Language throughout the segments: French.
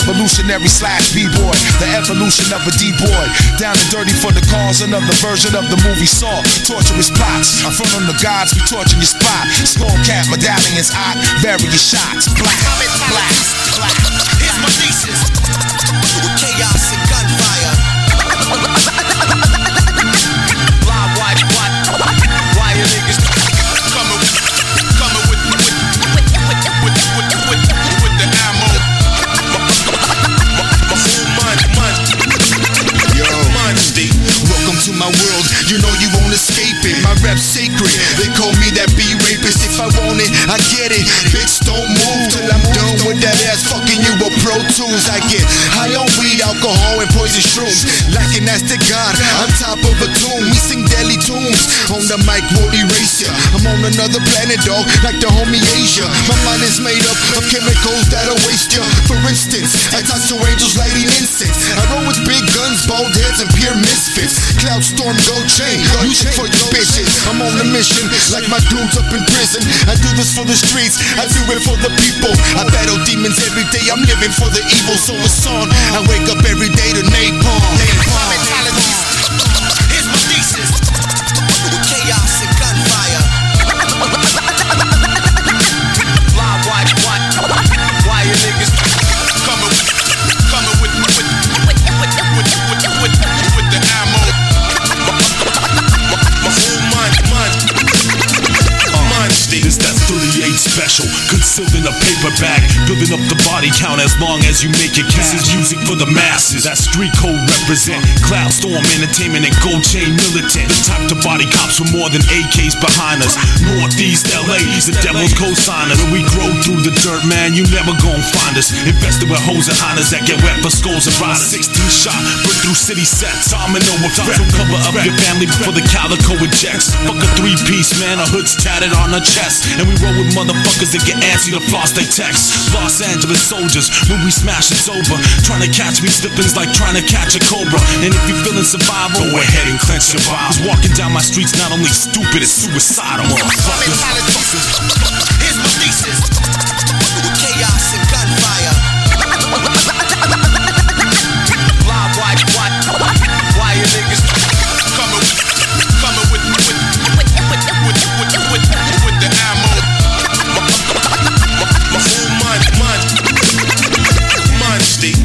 revolutionary slash b-boy, the evolution of a d-boy. Down and dirty for the cause, another version of the movie Saw. Torturous plots, in front of the gods, we torching your spot. Skull cap, medallions, hot, various shots. Black, black, black. Here's my thesis. With chaos and gunfire. Fly, why you niggas coming with the ammo? My whole mind. Yo, Monday. Welcome to my world, you know you won't escape it. My rap's sacred, they call me that B-rapist. If I want it, I get it. Bitch, don't move till I'm done with that ass fucking you with Pro Tools. I get high on weed, alcohol, and poison shrooms. Lacking that's to God, on top of a tomb. We sing deadly tunes. On the mic, won't erase ya. I'm on another planet, dog, like the homie Asia. My mind is made up of chemicals that'll waste ya. For instance, I talk to angels lighting incense. I roll with big guns, bald heads, and pure misfits. Cloud storm, gold chain, music for you bitches. I'm on a mission, like my dudes up in prison. I do this for the streets, I do it for the people. I battle demons every day, I'm living for the evil, so it's on. I wake up every day to napalm. Here's my thesis. With chaos and gunfire. Fly, why you niggas coming with the ammo? My whole mind state is that 38 special, concealed in a paper bag, building up the body count as long as you make it cash. This is music for the masses, that street code represent. Cloud Storm Entertainment and Gold Chain Militant, the type to body cops with more than AKs behind us. Northeast LA, the devil's co-signer. When we grow through the dirt, man, you never gon' find us. Invested with hoes and honors that get wet for skulls and riders. 16 shot, break through city sets. Domino with threat, so cover up your family before the calico ejects. Fuck a three-piece, man, a hood's tatted on her chest. And we roll with motherfuckers that get antsy to floss they text. Los Angeles soldiers, when we smash it's over. Trying to catch me slipping's like trying to catch a cobra. And if you feeling survival, go ahead and clench your vibe. Cause walking down my streets not only stupid, it's suicidal, motherfuckers. Here's my thesis. With chaos and gunfire. Why you niggas coming with the ammo? My whole mind state.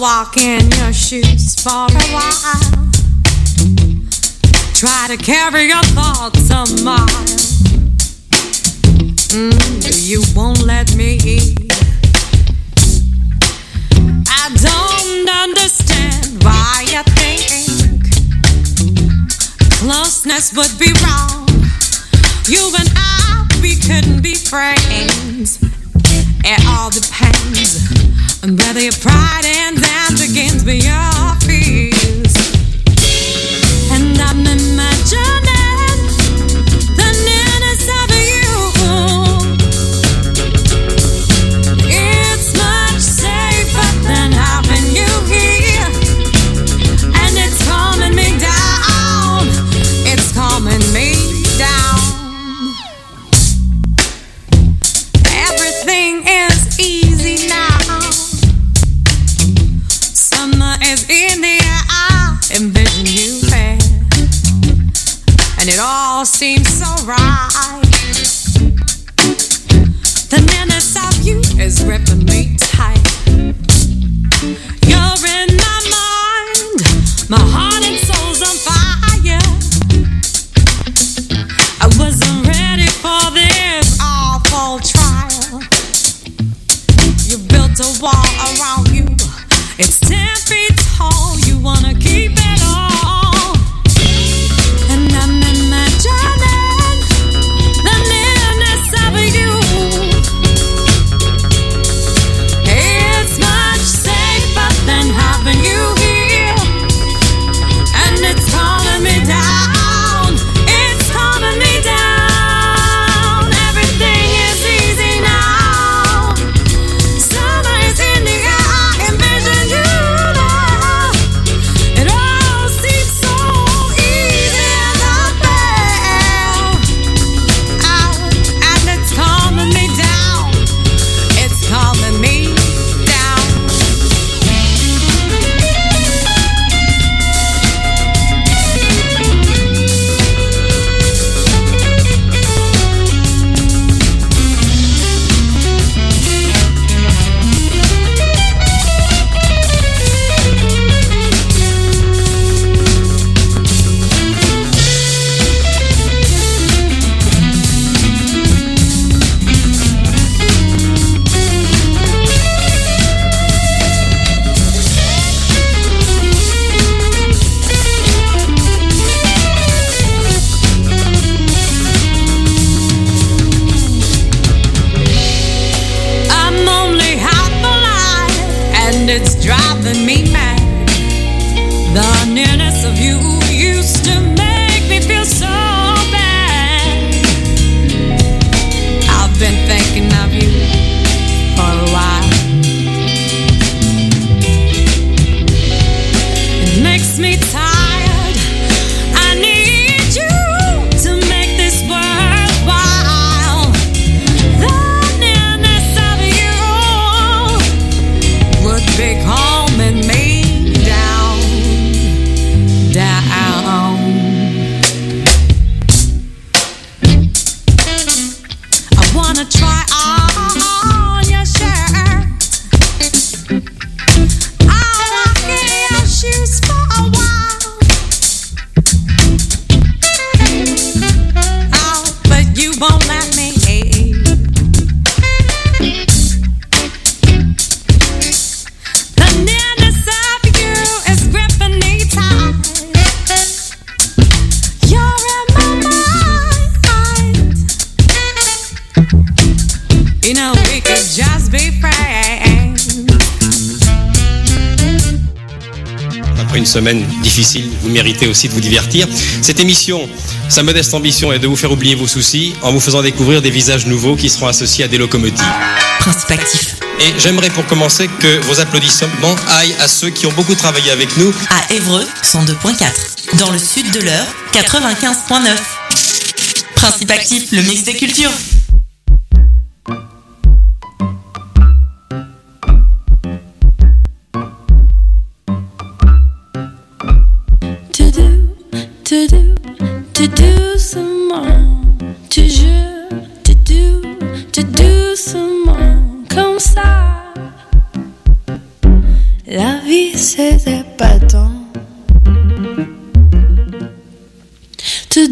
walk in your shoes for a while. Try to carry your thoughts a mile. You won't let me eat. I don't understand why you think closeness would be wrong. You and I, we couldn't be friends. It all depends on whether your pride ends and begins with your fears. And I'm imagining the nearness of you. It's much safer than having you here. And it's calming me down. It's calming me down. Everything is easy now. Summer is in the air. I envision you there, and it all seems so right. The nearness of you is gripping me tight. You're in my mind. My heart and soul's on fire. I wasn't ready for this awful trial. You built a wall around you. It's 10 feet tall. You wanna keep it all. And I'm imagining the nearness of you. It's much safer than having you here. And it's calming me down. It's calming me down. Everything is easy now. Summer is in the air. I envision you now. It all seems so easy and unfair. And it's calming me down. It's calming me down. I'm only half alive, and it's driving me mad. The nearness of you used to make me feel so bad. I've been thinking of you for a while. It makes me tired. I need you to make this worthwhile. The nearness of you would be calming me down, down. I wanna try on your shirt. I'll walk in your shoes for a while. Oh, but you won't let me. The nearness of you is gripping me tight. You're in my mind. You know, we could just be friends. Après une semaine difficile, vous méritez aussi de vous divertir. Cette émission, sa modeste ambition est de vous faire oublier vos soucis en vous faisant découvrir des visages nouveaux qui seront associés à des locomotives. Principe actif. Et j'aimerais pour commencer que vos applaudissements aillent à ceux qui ont beaucoup travaillé avec nous. À Évreux, 102.4. Dans le sud de l'Eure, 95.9. Principe actif, le mix des cultures. To do some more, toujours, to do some more, comme ça. La vie vie c'est épatant. Tout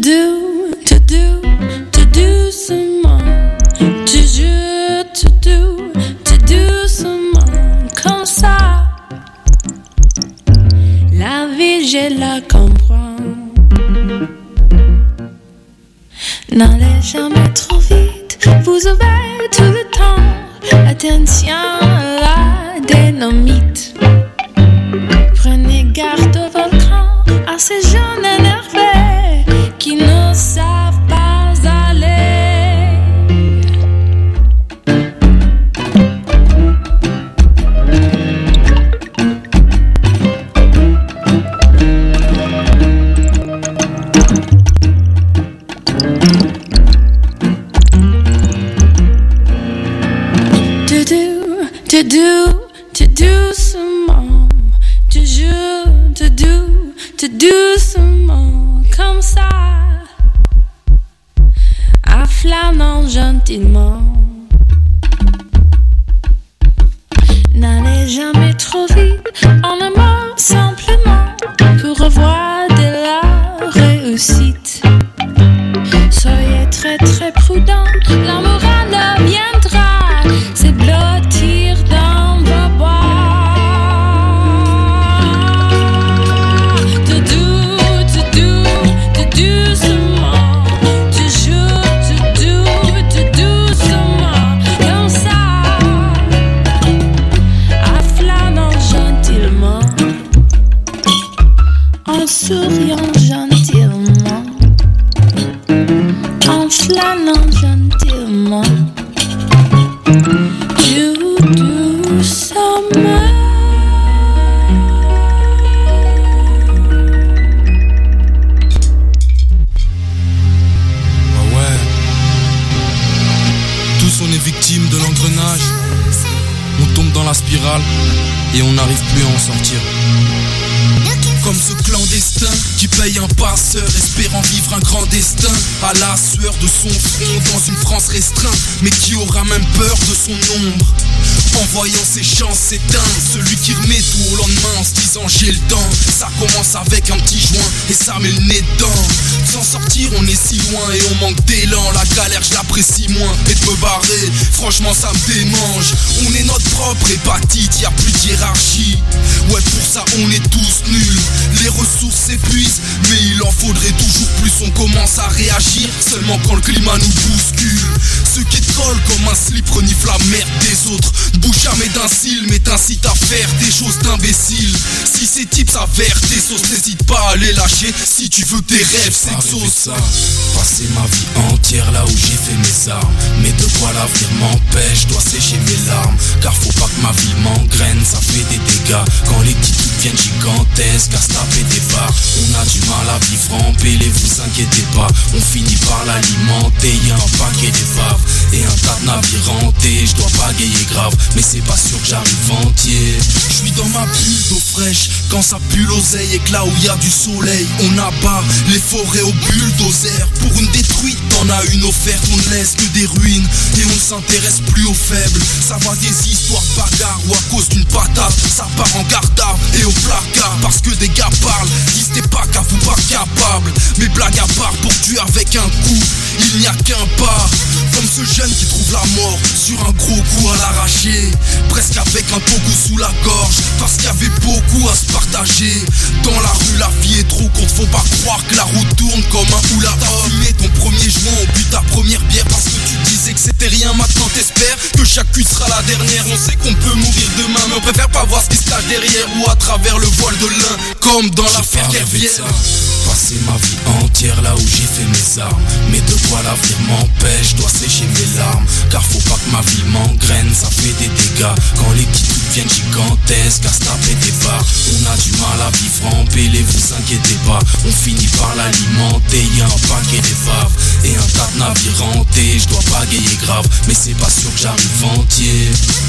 doucement, toujours tout doucement, comme ça. La vie je la comprends. N'allez jamais trop vite, vous avez tout le temps. Attention à la dynamite. Prenez garde au volcan, à ces jeunes énervés qui ne savent pas aller. Tout doucement, toujours tout doucement, comme ça, en flânant gentiment. N'allez jamais trop vite, en amour simplement, pour revoir de la réussite. Soyez très très prudents, l'amour en viendra, c'est blottir dans vos bois. Tout doucement, toujours tout doucement, comme ça, en flânant gentiment, en souriant gentiment, en flânant gentiment, tout doucement. Ah ouais. Tous on est victime de l'engrenage. On tombe dans la spirale et on n'arrive plus à en sortir. Comme ce clandestin qui paye un passeur espérant vivre un grand destin à la sueur de son front dans une France restreinte, mais qui aura même peur de son ombre en voyant ses chances s'éteindre. Celui qui remet tout au lendemain en se disant j'ai le temps. Ça commence avec un petit joint et ça met le nez dedans. Sans sortir on est si loin et on manque d'élan. La galère je l'apprécie moins et de me barrer, franchement ça me démange. On est notre propre hépatite, y'a plus de hiérarchie. Ouais pour ça on est tous nuls. Les ressources s'épuisent, mais il en faudrait toujours plus. On commence à réagir seulement quand le climat nous bouscule. Ceux qui te collent comme un slip reniflent la merde des autres. Ne bouge jamais d'un cil, mais t'incite à faire des choses d'imbéciles. Si ces types s'avèrent tes sauces, n'hésite pas à les lâcher. Si tu veux tes rêves s'exaucent. Passer ma vie entière là où j'ai fait mes armes, mais de quoi l'avenir m'empêche, dois sécher mes larmes. Car faut pas que ma vie m'engraine, ça fait des dégâts. Quand les petits trucs viennent gigantesques, à se taper des barres. On a du mal à vivre en paix, vous inquiétez pas. On finit par l'alimenter, y'a un paquet d'épaves et un tas de navires hantés. Je dois bagayer grave, mais c'est pas sûr que j'arrive entier. Je suis dans ma bulle d'eau fraîche, quand ça pue l'oseille et que là où y a du soleil, on abat les forêts au bulldozer. Pour une détruite, t'en as une offerte, on ne laisse que des ruines et on ne s'intéresse plus aux faibles. Ça va des histoires de bagarres ou à cause d'une patate, ça part en garde à et au placard. Parce que des gars parlent, disent t'es pas capable ou pas capable. Mais blague à part, pour tuer avec un coup, il n'y a qu'un pas. Comme ce jeune qui trouve la mort sur un gros coup à l'arraché, presque avec un togo sous la gorge, parce qu'il y avait beaucoup à se partager. Dans la rue la vie est trop courte, faut pas croire que la route tourne comme un oula. T'as fumé ton premier joint au but ta première bière, parce que tu disais que c'était rien, maintenant t'espères que chaque cuite sera la dernière. On sait qu'on peut mourir demain, mais on préfère pas voir ce qui se cache derrière ou à travers le voile de lin, comme dans l'affaire Kerviel. Passer ma vie entière là où j'ai fait mes armes, mais de quoi l'avenir m'empêche, dois sécher mes larmes. Car faut pas que ma vie m'engraine, ça fait des dégâts. Quand les petits trucs viennent gigantesques, à se taper des barres. On a du mal à vivre en paix, vous inquiétez pas. On finit par l'alimenter, y'a un paquet d'épaves et un tas de navires hantés. Je dois bagayer grave, mais c'est pas sûr que j'arrive entier.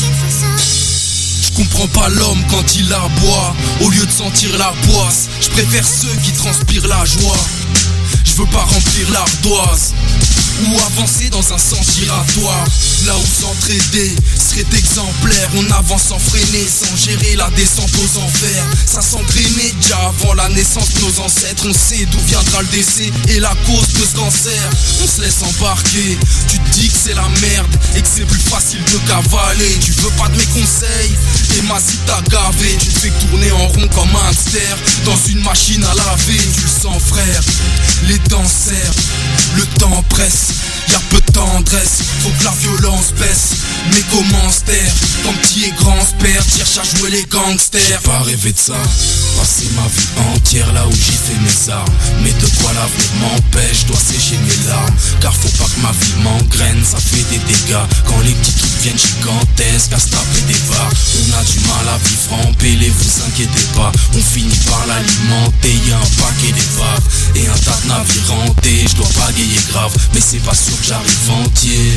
Je comprends pas l'homme quand il aboie. Au lieu de sentir la poisse, je préfère ceux qui transpirent la joie. Je veux pas remplir l'ardoise ou avancer dans un sens giratoire. Là où s'entraider serait exemplaire. On avance sans freiner, sans gérer la descente aux enfers. Ça s'engrainait déjà avant la naissance de nos ancêtres. On sait d'où viendra le décès et la cause de ce cancer. On se laisse embarquer, tu te dis que c'est la merde et que c'est plus facile de cavaler. Tu veux pas de mes conseils, et ma si t'as gavé. Tu te fais tourner en rond comme un hamster dans une machine à laver. Tu le sens frère, les dents serrent, le temps presse. Y'a peu de tendresse, faut que la violence baisse. Mais comment se taire quand petit et grand se perd, cherche à jouer les gangsters. J'ai pas rêvé de ça, passer ma vie entière là où j'ai fait mes armes. Mais de quoi l'avenir m'empêche, je dois sécher mes larmes. Car faut pas que ma vie m'engraine, ça fait des dégâts. Quand les petits trucs viennent gigantesques, à se taper des barres. On a du mal à vivre en pélé, vous inquiétez pas. On finit par l'alimenter, y'a un paquet d'épaves et un tas de navires hantés. Je dois bagayer grave, mais c'est pas sûr que j'arrive entier.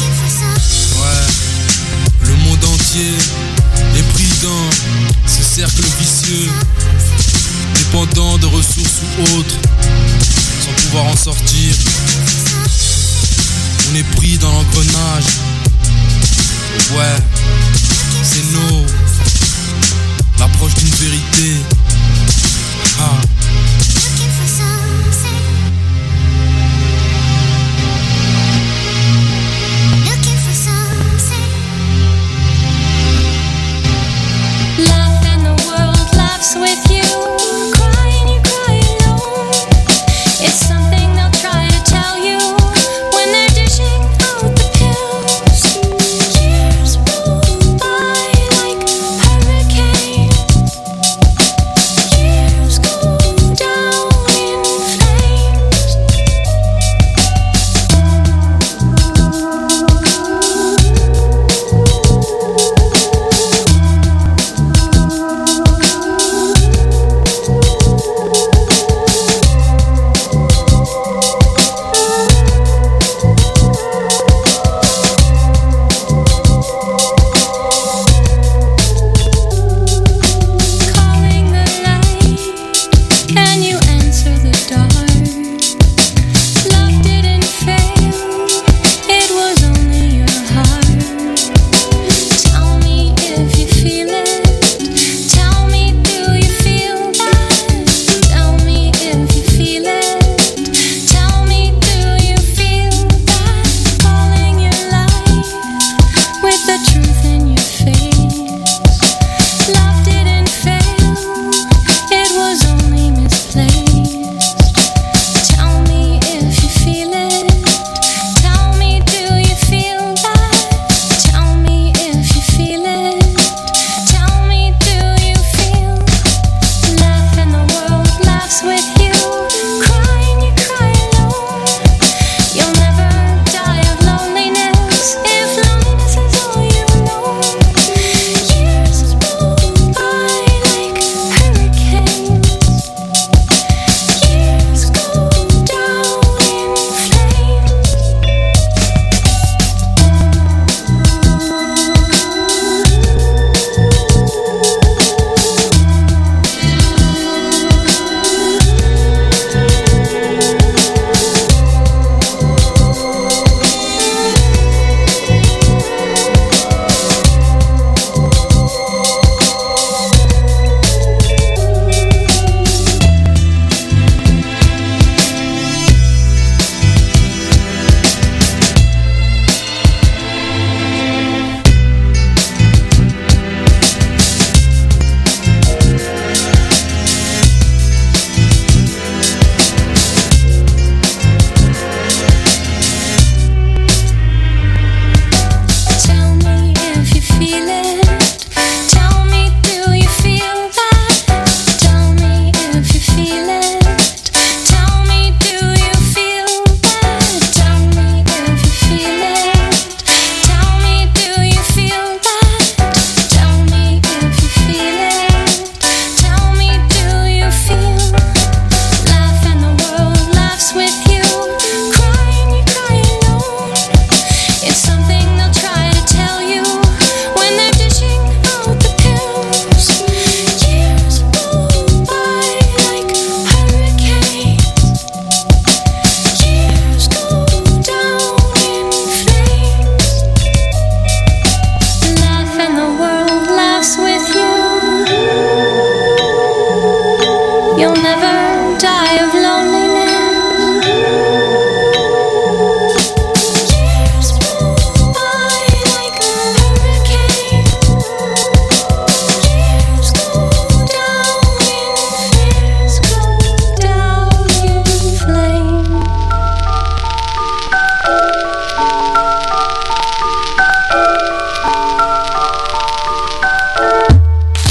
Ouais, le monde entier est pris dans ce cercle vicieux, dépendant de ressources ou autres, sans pouvoir en sortir. On est pris dans l'engrenage. Ouais, c'est nous, l'approche d'une vérité. Ah. With you, crying, you cry alone. It's something they'll try to tell you when they're dishing out the pills. Years roll by.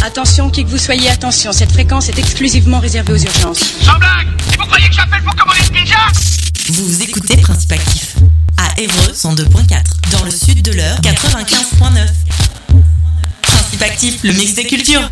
Attention, qui que vous soyez, attention, cette fréquence est exclusivement réservée aux urgences. Sans blague! Vous croyez que j'appelle pour commander une pizza? Vous écoutez Principe Actif à Évreux 102.4, dans le sud de l'Eure 95.9. Principe Actif, le mix des cultures.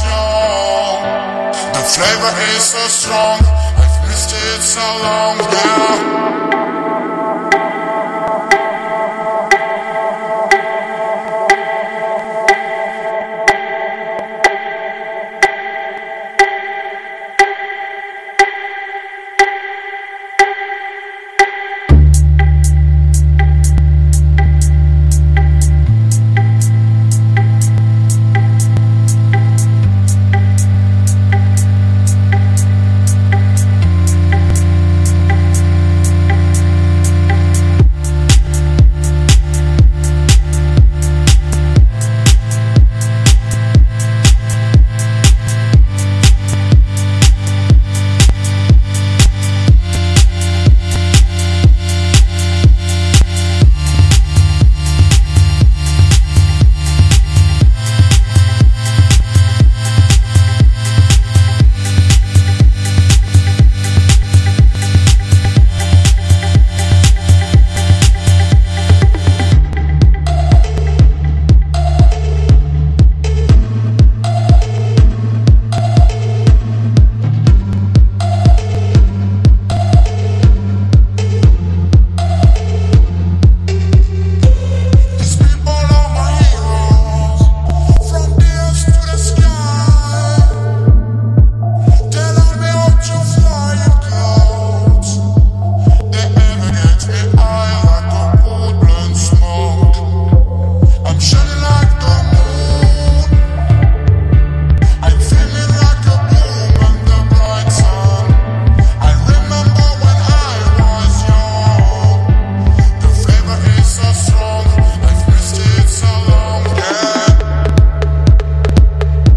Flavor is so strong, I've missed it so long.